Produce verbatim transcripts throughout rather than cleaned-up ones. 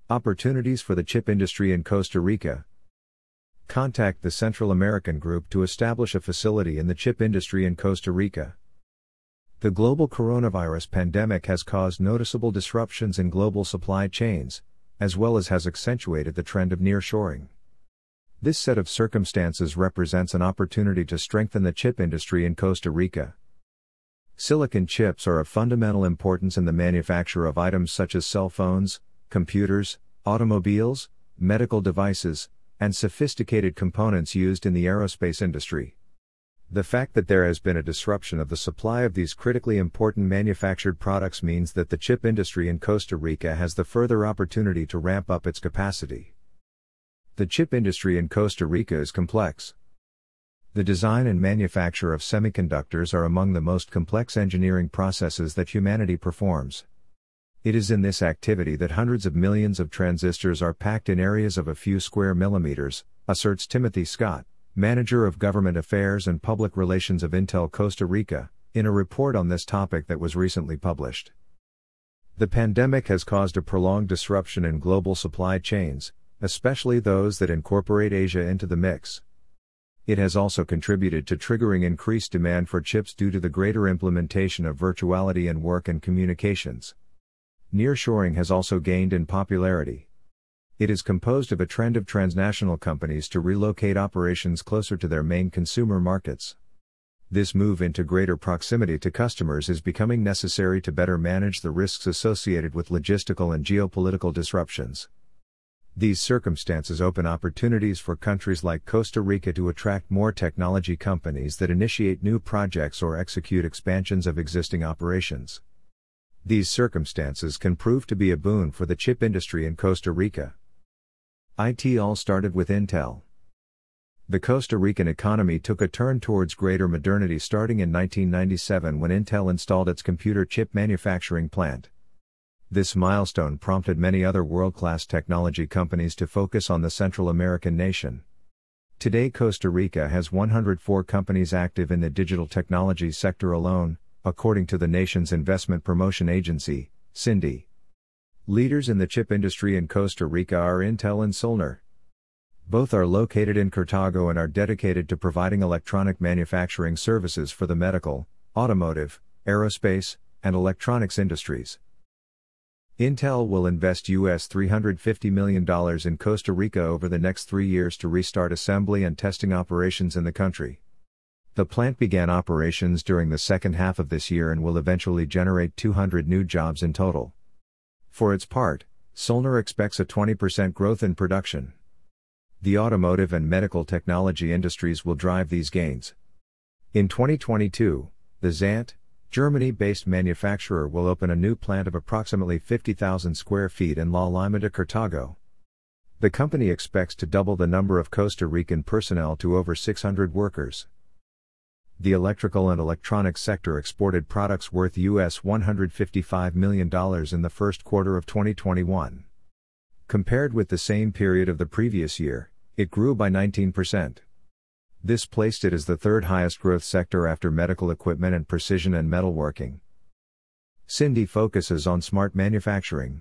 Opportunities for the chip industry in Costa Rica. Contact the Central American Group to establish a facility in the chip industry in Costa Rica. The global coronavirus pandemic has caused noticeable disruptions in global supply chains, as well as has accentuated the trend of nearshoring. This set of circumstances represents an opportunity to strengthen the chip industry in Costa Rica. Silicon chips are of fundamental importance in the manufacture of items such as cell phones, computers, automobiles, medical devices, and sophisticated components used in the aerospace industry. The fact that there has been a disruption of the supply of these critically important manufactured products means that the chip industry in Costa Rica has the further opportunity to ramp up its capacity. The chip industry in Costa Rica is complex. The design and manufacture of semiconductors are among the most complex engineering processes that humanity performs. It is in this activity that hundreds of millions of transistors are packed in areas of a few square millimeters, asserts Timothy Scott, Manager of Government Affairs and Public Relations of Intel Costa Rica, in a report on this topic that was recently published. The pandemic has caused a prolonged disruption in global supply chains, especially those that incorporate Asia into the mix. It has also contributed to triggering increased demand for chips due to the greater implementation of virtuality in work and communications. Nearshoring has also gained in popularity. It is composed of a trend of transnational companies to relocate operations closer to their main consumer markets. This move into greater proximity to customers is becoming necessary to better manage the risks associated with logistical and geopolitical disruptions. These circumstances open opportunities for countries like Costa Rica to attract more technology companies that initiate new projects or execute expansions of existing operations. These circumstances can prove to be a boon for the chip industry in Costa Rica. I T all started with Intel. The Costa Rican economy took a turn towards greater modernity starting in nineteen ninety-seven when Intel installed its computer chip manufacturing plant. This milestone prompted many other world-class technology companies to focus on the Central American nation. Today Costa Rica has one hundred four companies active in the digital technology sector alone, according to the nation's investment promotion agency, Cindy. Leaders in the chip industry in Costa Rica are Intel and Solner. Both are located in Cartago and are dedicated to providing electronic manufacturing services for the medical, automotive, aerospace, and electronics industries. Intel will invest U S three hundred fifty million dollars in Costa Rica over the next three years to restart assembly and testing operations in the country. The plant began operations during the second half of this year and will eventually generate two hundred new jobs in total. For its part, Solner expects a twenty percent growth in production. The automotive and medical technology industries will drive these gains. In twenty twenty-two, the Zant, Germany-based manufacturer will open a new plant of approximately fifty thousand square feet in La Lima de Cartago. The company expects to double the number of Costa Rican personnel to over six hundred workers. The electrical and electronics sector exported products worth U S one hundred fifty-five million dollars in the first quarter of twenty twenty-one. Compared with the same period of the previous year, it grew by nineteen percent. This placed it as the third highest growth sector after medical equipment and precision and metalworking. Cindy focuses on smart manufacturing.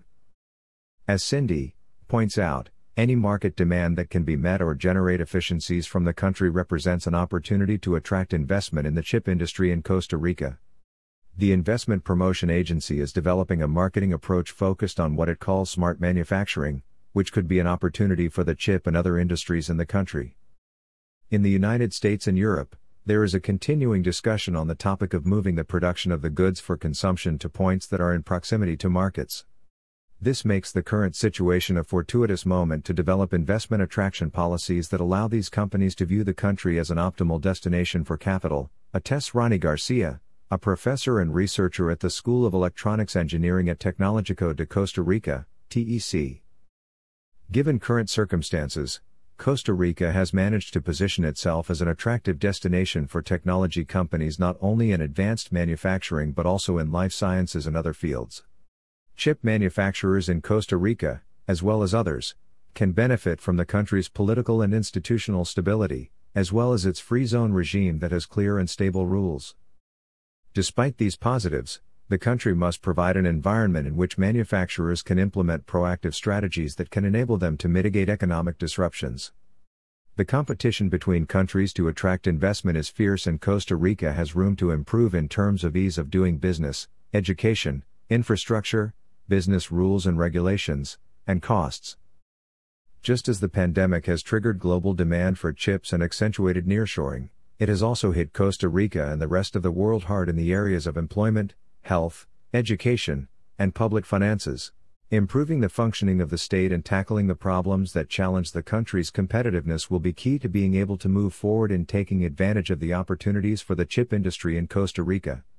As Cindy points out, any market demand that can be met or generate efficiencies from the country represents an opportunity to attract investment in the chip industry in Costa Rica. The Investment Promotion Agency is developing a marketing approach focused on what it calls smart manufacturing, which could be an opportunity for the chip and other industries in the country. In the United States and Europe, there is a continuing discussion on the topic of moving the production of the goods for consumption to points that are in proximity to markets. This makes the current situation a fortuitous moment to develop investment attraction policies that allow these companies to view the country as an optimal destination for capital, attests Ronnie Garcia, a professor and researcher at the School of Electronics Engineering at Tecnológico de Costa Rica, T E C. Given current circumstances, Costa Rica has managed to position itself as an attractive destination for technology companies not only in advanced manufacturing but also in life sciences and other fields. Chip manufacturers in Costa Rica, as well as others, can benefit from the country's political and institutional stability, as well as its free zone regime that has clear and stable rules. Despite these positives, The country must provide an environment in which manufacturers can implement proactive strategies that can enable them to mitigate economic disruptions. The competition between countries to attract investment is fierce, and Costa Rica has room to improve in terms of ease of doing business, education, infrastructure, business rules and regulations, and costs. Just as the pandemic has triggered global demand for chips and accentuated nearshoring, it has also hit Costa Rica and the rest of the world hard in the areas of employment, health, education, and public finances. Improving the functioning of the state and tackling the problems that challenge the country's competitiveness will be key to being able to move forward in taking advantage of the opportunities for the chip industry in Costa Rica.